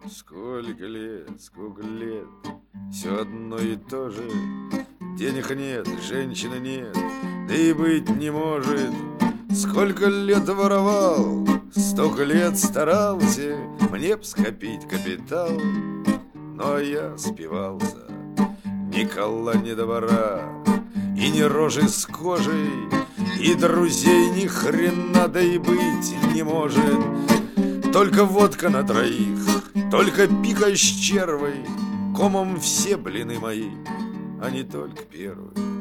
сколько лет, все одно и то же. Денег нет, женщины нет, да и быть не может. Сколько лет воровал, столько лет старался мне б скопить капитал. Но я спивался, ни кола, ни двора, и ни рожи с кожей, и друзей ни хрена, да и быть не может. Только водка на троих, только пика с червой, комом все блины мои, а не только первый.